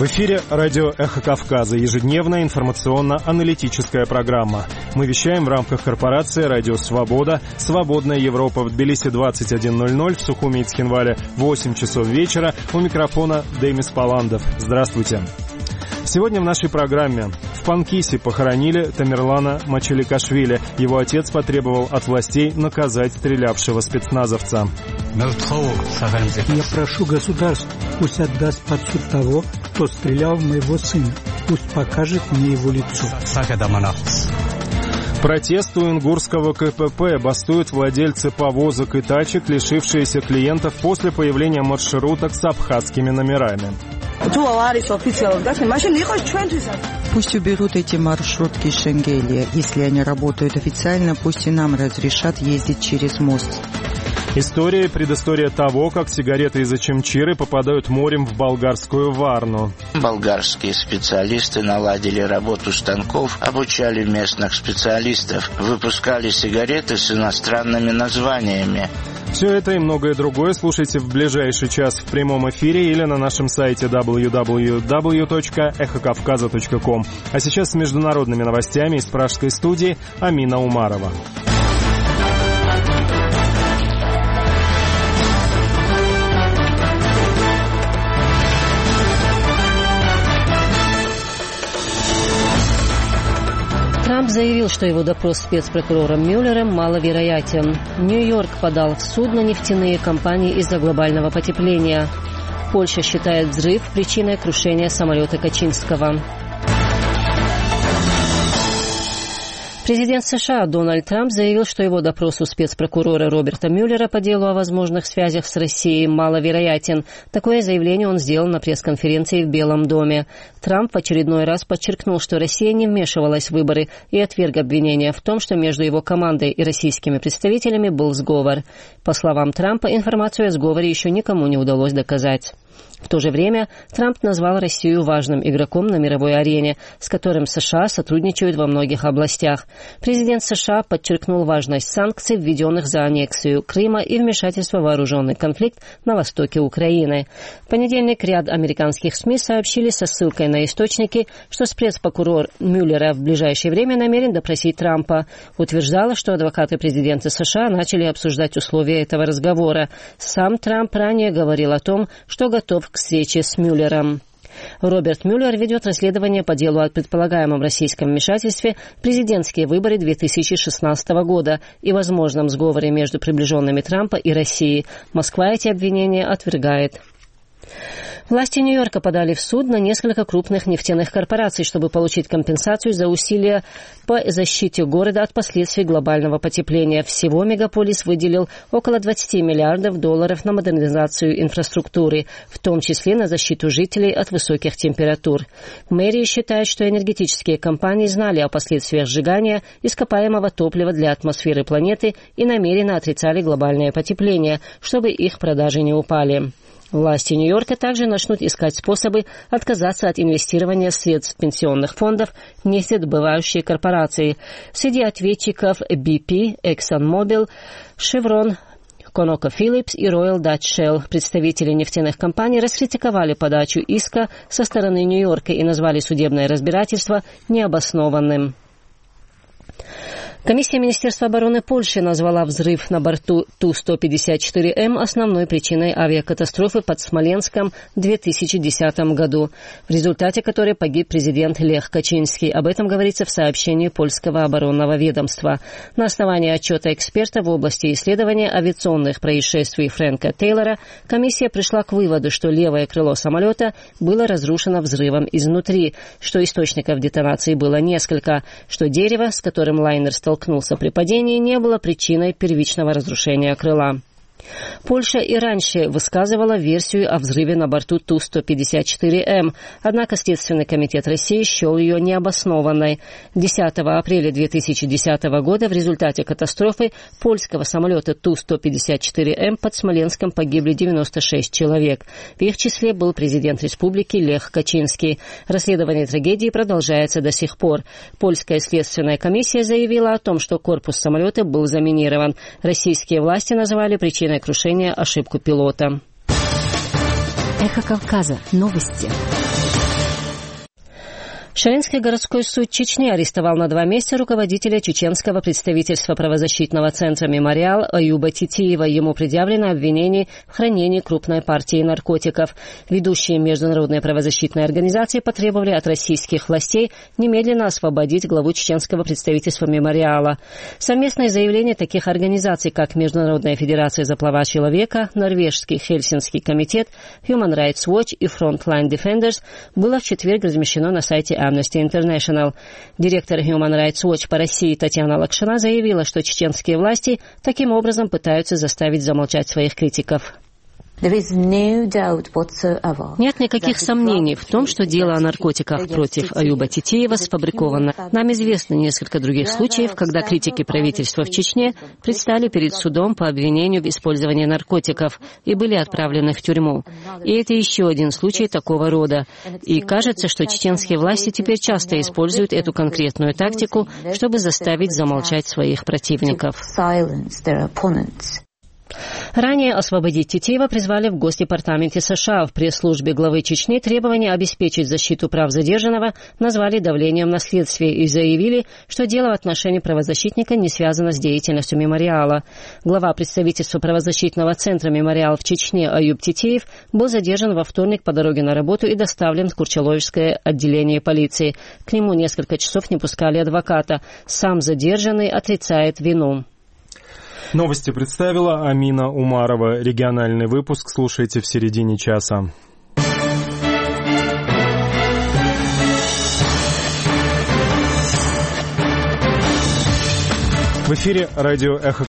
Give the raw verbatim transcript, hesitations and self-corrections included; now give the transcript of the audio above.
В эфире радио «Эхо Кавказа», ежедневная информационно-аналитическая программа. Мы вещаем в рамках корпорации «Радио Свобода», «Свободная Европа» в Тбилиси двадцать один ноль ноль, в Сухуми и Цхинвале восемь часов вечера. У микрофона Демис Паландов. Здравствуйте. Сегодня в нашей программе в Панкисе похоронили Тамерлана Мачеликашвили. Его отец потребовал от властей наказать стрелявшего спецназовца. Я прошу государство, пусть отдаст под суд того, кто стрелял в моего сына. Пусть покажет мне его лицо. Протест у Ингурского ка пэ пэ. Бастуют владельцы повозок и тачек, лишившиеся клиентов после появления маршруток с абхазскими номерами. Пусть уберут эти маршрутки из Шенгелия. Если они работают официально, пусть и нам разрешат ездить через мост. История и предыстория того, как сигареты из Очимчиры попадают морем в болгарскую Варну. Болгарские специалисты наладили работу станков, обучали местных специалистов, выпускали сигареты с иностранными названиями. Все это и многое другое слушайте в ближайший час в прямом эфире или на нашем сайте дабл ю дабл ю дабл ю точка эхо кавказа точка ком. А сейчас с международными новостями из пражской студии Амина Умарова. Трамп заявил, что его допрос с спецпрокурором Мюллером маловероятен. Нью-Йорк подал в суд на нефтяные компании из-за глобального потепления. Польша считает взрыв причиной крушения самолета Качинского. Президент США Дональд Трамп заявил, что его допрос у спецпрокурора Роберта Мюллера по делу о возможных связях с Россией маловероятен. Такое заявление он сделал на пресс-конференции в Белом доме. Трамп в очередной раз подчеркнул, что Россия не вмешивалась в выборы и отверг обвинения в том, что между его командой и российскими представителями был сговор. По словам Трампа, информацию о сговоре еще никому не удалось доказать. В то же время Трамп назвал Россию важным игроком на мировой арене, с которым США сотрудничают во многих областях. Президент США подчеркнул важность санкций, введенных за аннексию Крыма и вмешательство в вооруженный конфликт на востоке Украины. В понедельник ряд американских СМИ сообщили со ссылкой на источники, что спецпрокурор Мюллера в ближайшее время намерен допросить Трампа. Утверждала, что адвокаты президента США начали обсуждать условия этого разговора. Сам Трамп ранее говорил о том, что готов к встрече с Мюллером. Роберт Мюллер ведет расследование по делу о предполагаемом российском вмешательстве в президентские выборы две тысячи шестнадцатого года и возможном сговоре между приближенными Трампа и Россией. Москва эти обвинения отвергает. Власти Нью-Йорка подали в суд на несколько крупных нефтяных корпораций, чтобы получить компенсацию за усилия по защите города от последствий глобального потепления. Всего мегаполис выделил около двадцать миллиардов долларов на модернизацию инфраструктуры, в том числе на защиту жителей от высоких температур. Мэрия считает, что энергетические компании знали о последствиях сжигания ископаемого топлива для атмосферы планеты и намеренно отрицали глобальное потепление, чтобы их продажи не упали. Власти Нью-Йорка также начнут искать способы отказаться от инвестирования средств пенсионных фондов в нефтедобывающие корпорации. Среди ответчиков би пи, ExxonMobil, Chevron, ConocoPhillips и Royal Dutch Shell. Представители нефтяных компаний раскритиковали подачу иска со стороны Нью-Йорка и назвали судебное разбирательство необоснованным. Комиссия Министерства обороны Польши назвала взрыв на борту Ту сто пятьдесят четыре эм основной причиной авиакатастрофы под Смоленском в две тысячи десятом году, в результате которой погиб президент Лех Качинский. Об этом говорится в сообщении польского оборонного ведомства. На основании отчета эксперта в области исследования авиационных происшествий Фрэнка Тейлора комиссия пришла к выводу, что левое крыло самолета было разрушено взрывом изнутри, что источников детонации было несколько, что дерево, с которым лайнер столкнулся, столкнулся при падении, не было причиной первичного разрушения крыла. Польша и раньше высказывала версию о взрыве на борту Ту сто пятьдесят четыре эм, однако Следственный комитет России счел ее необоснованной. десятого апреля две тысячи десятого года в результате катастрофы польского самолета Ту сто пятьдесят четыре эм под Смоленском погибли девяносто шесть человек. В их числе был президент республики Лех Качинский. Расследование трагедии продолжается до сих пор. Польская следственная комиссия заявила о том, что корпус самолета был заминирован. Российские власти назвали причиной крушения ошибку пилота. Эхо Кавказа. Новости. Шаинский городской суд Чечни арестовал на два месяца руководителя чеченского представительства правозащитного центра «Мемориал» Аюба Титиева. Ему предъявлено обвинение в хранении крупной партии наркотиков. Ведущие международные правозащитные организации потребовали от российских властей немедленно освободить главу чеченского представительства «Мемориала». Совместное заявление таких организаций, как Международная федерация за права человека, Норвежский Хельсинский комитет, Human Rights Watch и Frontline Defenders, было в четверг размещено на сайте Amnesty International. Директор Human Rights Watch по России Татьяна Лакшина заявила, что чеченские власти таким образом пытаются заставить замолчать своих критиков. Нет никаких сомнений в том, что дело о наркотиках против Аюба Титиева сфабриковано. Нам известно несколько других случаев, когда критики правительства в Чечне предстали перед судом по обвинению в использовании наркотиков и были отправлены в тюрьму. И это еще один случай такого рода. И кажется, что чеченские власти теперь часто используют эту конкретную тактику, чтобы заставить замолчать своих противников. Ранее освободить Титиева призвали в Госдепартаменте США. В пресс-службе главы Чечни требование обеспечить защиту прав задержанного назвали давлением на следствие и заявили, что дело в отношении правозащитника не связано с деятельностью «Мемориала». Глава представительства правозащитного центра «Мемориал» в Чечне Аюб Титиев был задержан во вторник по дороге на работу и доставлен в Курчаловское отделение полиции. К нему несколько часов не пускали адвоката. Сам задержанный отрицает вину. Новости представила Амина Умарова. Региональный выпуск слушайте в середине часа. В эфире радио «Эхо